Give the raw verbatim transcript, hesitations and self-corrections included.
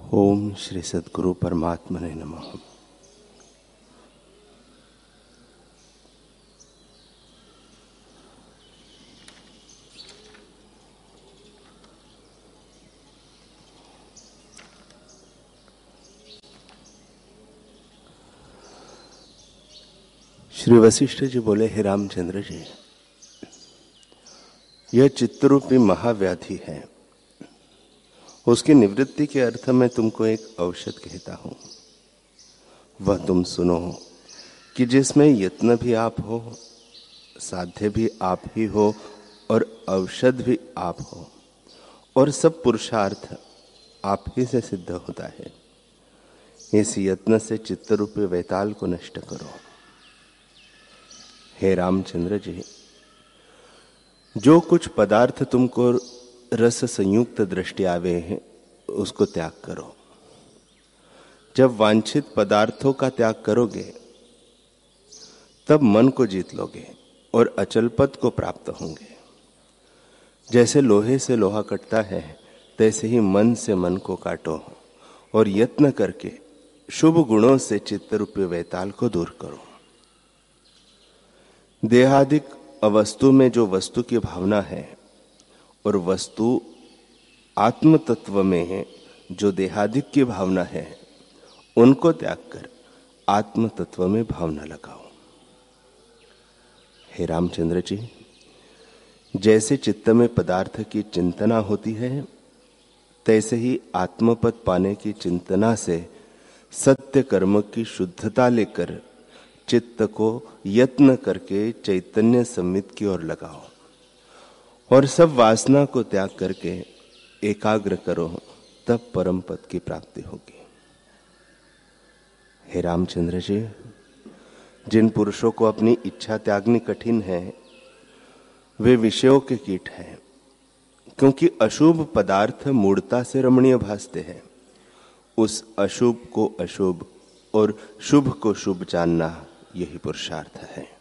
ओम श्री सद्गुरु परमात्मने नमः। श्री वशिष्ठ जी बोले, हे रामचंद्र जी, यह चित्तरूपी महाव्याधि है, उसकी निवृत्ति के अर्थ में तुमको एक औषध कहता हूं। वह तुम सुनो कि जिसमें यत्न भी आप हो, साध्य भी आप ही हो और औषध भी आप हो, और सब पुरुषार्थ आप ही से सिद्ध होता है। इस यत्न से चित्तरूपी वैताल को नष्ट करो। हे रामचंद्र जी, जो कुछ पदार्थ तुमको रस संयुक्त दृष्टि आवे हैं, उसको त्याग करो। जब वांछित पदार्थों का त्याग करोगे तब मन को जीत लोगे और अचल पद को प्राप्त होंगे। जैसे लोहे से लोहा कटता है, तैसे ही मन से मन को काटो और यत्न करके शुभ गुणों से चित्तरूपी वैताल को दूर करो। देहादिक अवस्तु में जो वस्तु की भावना है और वस्तु आत्म तत्व में है जो देहादिक की भावना है, उनको त्याग कर आत्म तत्व में भावना लगाओ। हे रामचंद्र जी, जैसे चित्त में पदार्थ की चिंतना होती है, तैसे ही आत्मपद पाने की चिंतना से सत्य कर्म की शुद्धता लेकर चित्त को यत्न करके चैतन्य संवित की ओर लगाओ और सब वासना को त्याग करके एकाग्र करो, तब परम पद की प्राप्ति होगी। हे रामचंद्र जी, जिन पुरुषों को अपनी इच्छा त्यागनी कठिन है, वे विषयों के कीट हैं, क्योंकि अशुभ पदार्थ मूढ़ता से रमणीय भासते हैं। उस अशुभ को अशुभ और शुभ को शुभ जानना, यही पुरुषार्थ है।